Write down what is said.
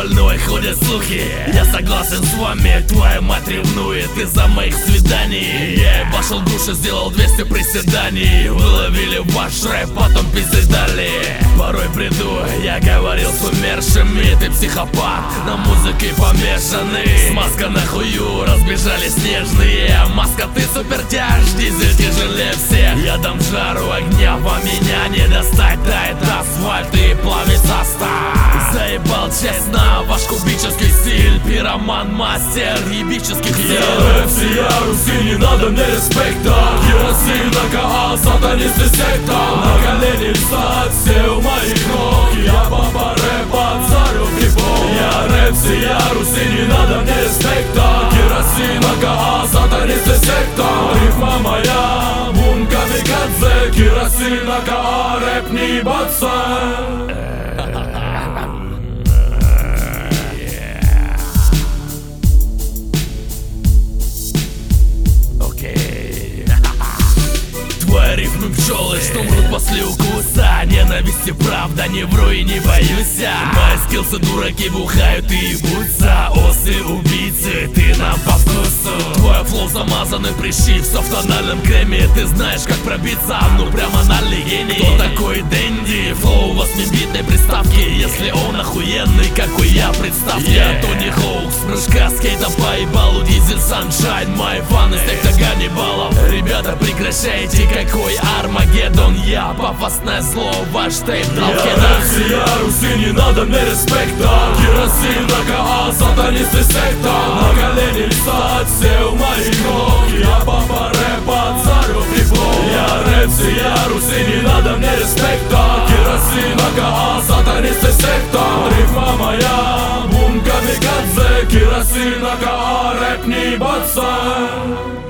больной, ходят слухи. Я согласен с вами, твоя мать ревнует из-за моих свиданий. Я ебашил души, сделал 200 приседаний. Выловили ваш рэп, потом пиздец дали. Порой приду, я говорил с умершими. Ты психопат, на музыке помешанный. Смазка на хую, разбежались снежные. Маска, ты супертяж, дизель тяжелее всех. Я дам жару огня, по меня не достать. Тает асфальт и плавит состав. Заебал честно ваш кубический стиль. Пироман, мастер ебических сил. Я рэп, сия Руси, не надо мне респекта. Керосин, АКА, сатанисты секта. На колени встать, все у моих ног. Я папа рэпа, царю прибор. Я рэп, сия Руси, не надо мне респекта. Керосин, АКА, сатанисты секта. Рифма моя, бум камикадзе. Керосин, АКА, рэп не ебаться. Рифмы пчелы, что мрут после укуса. Ненависти, правда, не вру и не боюсь. Мои скиллсы дураки бухают и ебутся. Осы, убийцы, ты нам по вкусу. Твой флоу замазанный прыщи, все в тональном креме. Ты знаешь, как пробиться, ну прямо анальный гений. Кто такой Дэнди? Флоу 8-битной приставки. Если он охуенный, какой я, представьте. Я Тони Хоук, с прыжка скейта по ебалу. Дизель Саншайн, мои фаны, секта Ганнибалов. Ребята, прекращайте, какой Армагеддон. Я пафосное зло, ваш тейп Я рэп, сия Руси, не надо мне респекта. Керосин, АКА, сатанисты секта. На колени встать, все у моих ног. Я папа рэпа, царю прибор. Я рэп, сия Руси, не надо мне респекта. Керосин, АКА, сатанисты секта. Рифма моя, бум камикадзе. Керосин, АКА, рэп не ебаться.